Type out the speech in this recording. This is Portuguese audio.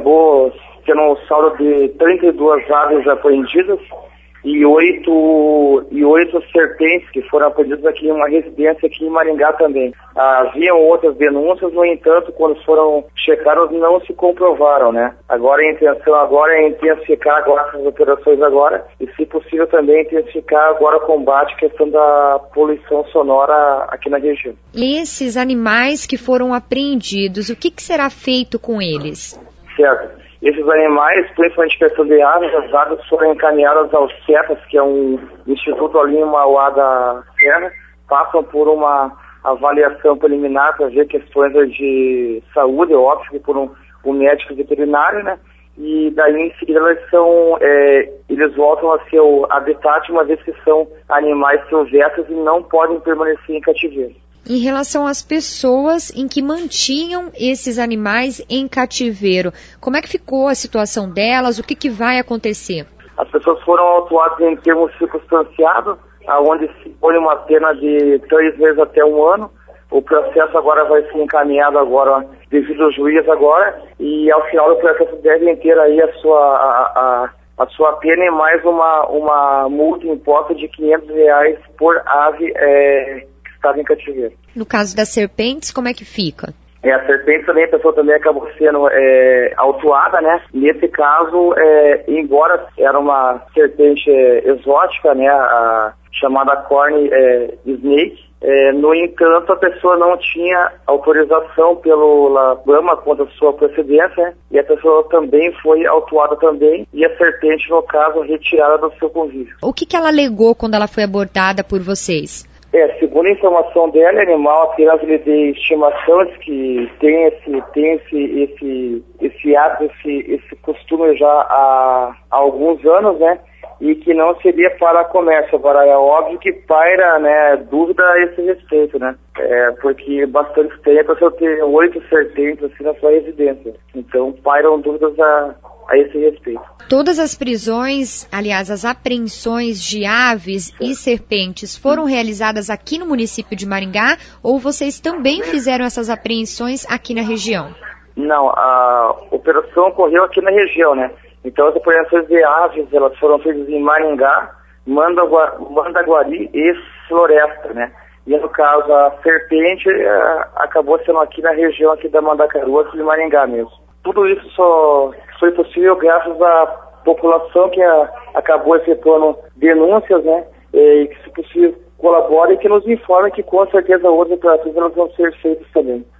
acabou tendo um saldo de 32 aves apreendidas e oito serpentes que foram apreendidas aqui em uma residência aqui em Maringá também. Haviam outras denúncias, no entanto, quando foram checadas, não se comprovaram, né? Agora a intenção é intensificar agora essas operações agora e, se possível, também intensificar agora o combate à questão da poluição sonora aqui na região. E esses animais que foram apreendidos, o que será feito com eles? Certo. Esses animais, principalmente questão de aves, as aves foram encaminhadas ao CEPAS, que é um instituto ali em Mauá da Serra, passam por uma avaliação preliminar para ver questões de saúde, é óbvio, por um médico veterinário, né? E daí em seguida eles voltam a seu habitat, uma vez que são animais silvestres e não podem permanecer em cativeiro. Em relação às pessoas em que mantinham esses animais em cativeiro, como é que ficou a situação delas? O que vai acontecer? As pessoas foram autuadas em termos circunstanciados, onde se põe uma pena de 3 meses até 1 ano. O processo agora vai ser encaminhado agora devido ao juiz agora, e ao final do processo devem ter aí a sua pena e mais uma multa imposta de R$500 por ave em cativeiro. No caso das serpentes, como é que fica? A serpente também, a pessoa também acabou sendo autuada, né? Nesse caso, embora era uma serpente exótica, né? Chamada corn snake, no entanto, a pessoa não tinha autorização pela Brahma quanto à sua procedência, né? E a pessoa também foi autuada também, e a serpente, no caso, retirada do seu convívio. O que ela alegou quando ela foi abordada por vocês? Segundo a informação dela, animal apenas de estimação, que tem esse hábito, esse costume já há alguns anos, né? E que não seria para comércio. Agora, é óbvio que paira, né, dúvida a esse respeito, né? Porque bastante tempo a pessoa ter 8 serpentes assim na sua residência. Então, pairam dúvidas a esse respeito. Todas as prisões, aliás, as apreensões de aves e serpentes foram realizadas aqui no município de Maringá, ou vocês também fizeram essas apreensões aqui na região? Não, a operação ocorreu aqui na região, né? Então as apreensões de aves, elas foram feitas em Maringá, Mandaguari e Floresta, né? E no caso a serpente acabou sendo aqui na região aqui da Mandacaru, aqui de Maringá mesmo. Tudo isso só foi possível graças à população que acabou efetuando denúncias, né? E que, se possível, colabore e que nos informe que com certeza outras operações elas vão ser feitas também.